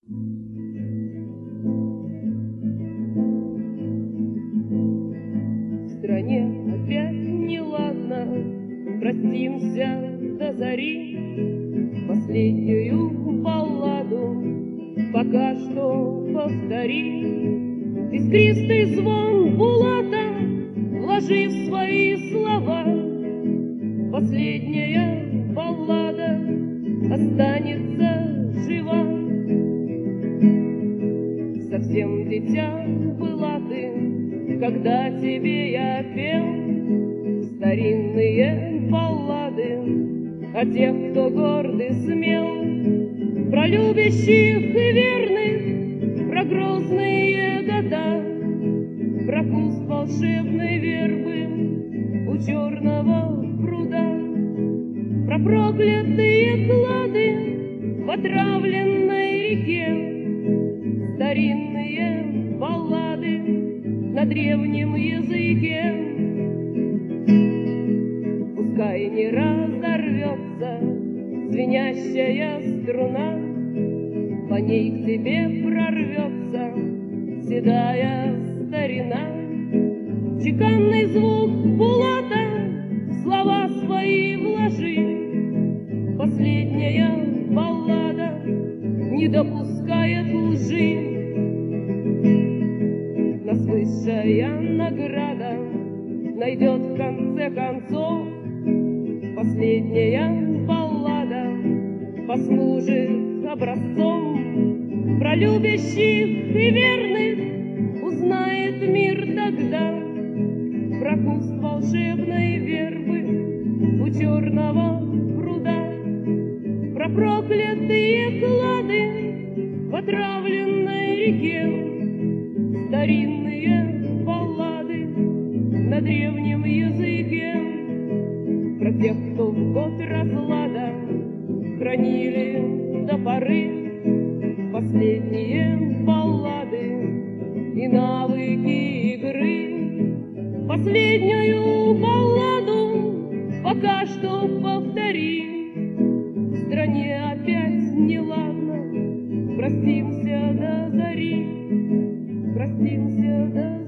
В стране опять неладно, простимся до зари. Последнюю балладу пока что повтори. Искристый звон булата вложи в свои слова. Последняя баллада останется жива. Совсем дитя была ты, когда тебе я пел старинные баллады о тех, кто гордый смел, про любящих и верных, про грозные года, про куст волшебной вербы у черного пруда, про проклятые клады в отравленной реке, старинные баллады на древнем языке. Пускай не разорвется звенящая струна, по ней к тебе прорвется седая старина. Чеканный звук булата в слова свои вложи. Последняя баллада не допускает лжи. Нас высшая награда найдет в конце концов. Последняя баллада послужит образцом. Про любящих и верных узнает мир тогда. Про куст волшебной вербы у черного пруда, про проклятые клады в отравленной реке, старинные баллады на древнем языке, про тех, кто в год разлада хранили до поры последние баллады и навыки игры. Последнюю балладу пока что повтори. В стране опять неладно, простимся до зари, простимся до зари.